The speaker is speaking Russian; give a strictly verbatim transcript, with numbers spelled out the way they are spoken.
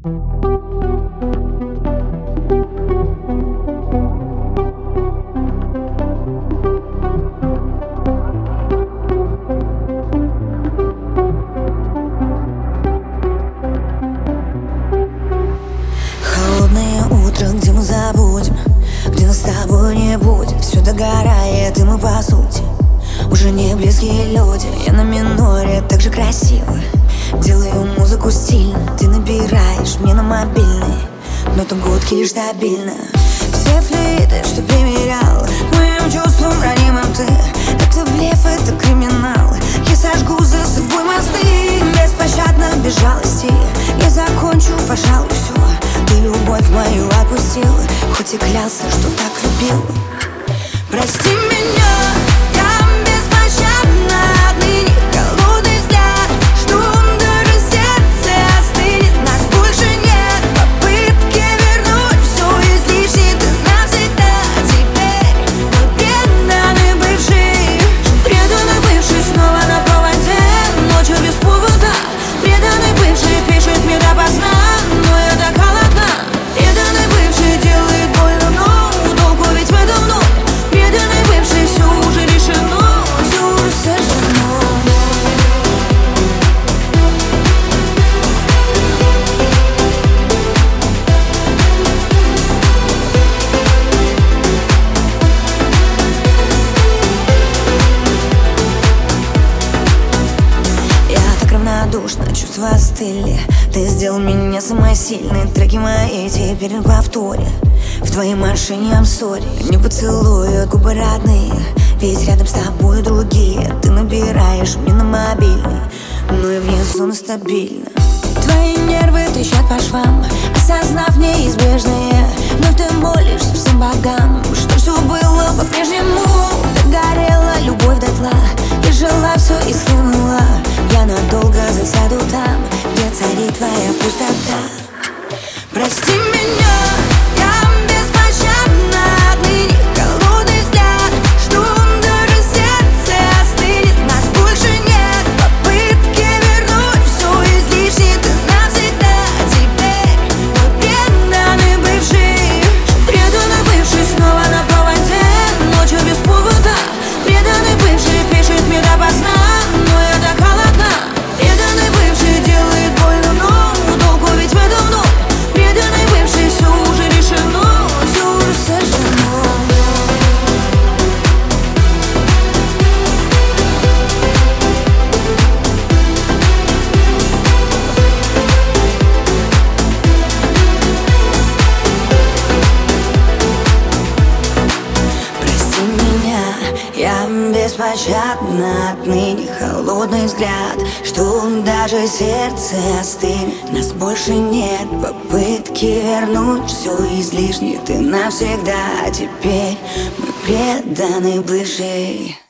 Холодное утро, где мы забудем, где нас с тобой не будет. Все догорает, и мы по сути уже не близкие люди. Я на миноре, так же красиво делаю музыку стильно. Ты набираешь мне на мобильный, но там гудки лишь стабильно. Все флейты, что примерял к моим чувствам ранимым ты, это блеф, это криминал. Я сожгу за собой мосты, беспощадно, без жалости. Я закончу, пожалуй, все. Ты любовь мою отпустил, хоть и клялся, что так любил. Прости меня, я беспощадна, отныне холодный взгляд, что даже сердце остынет. Нас больше нет, попытки вернуть все излишне. Ты навсегда теперь мой преданный бывший, преданный бывший снова на проводе, ночью без повода. Преданный бывший пишет мне допоздна, но я так холодна. Преданный бывший делает больно, но долго ведь в этом ноль. Преданный бывший, все уже решено, все уже сожжено. Я так равнодушна, чувства остыли. Ты сделал меня самой сильной. Треки мои теперь в повторе. В твоей машине I'm sorry. Не поцелуют губы родные, ведь рядом с тобой другие. Ты набираешь мне на мобильный, но и внизу стабильно. Твои нервы трещат по швам, осознав неизбежное. Вновь ты молишься всем богам, что все было по-прежнему. Догорела любовь дотла, я жила, все и схлынула. Я надолго засяду там, где царит твоя пустота. Прости меня, я беспощадна, отныне холодный взгляд, что даже сердце остынет. Нас больше нет, попытки вернуть все излишне. Ты навсегда теперь мой преданный бывший, преданный бывший снова на проводе, ночью без повода. Преданный бывший пишет мне допоздна, но я так холодна. Преданный бывший делает больно, но долго ведь в этом ноль. Преданный бывший, все уже решено, все уже сожжено. Прости меня, я беспощадна, отныне холодный взгляд, что даже сердце остынет. Нас больше нет, попытки вернуть все излишне. Ты навсегда теперь мой преданный бывший.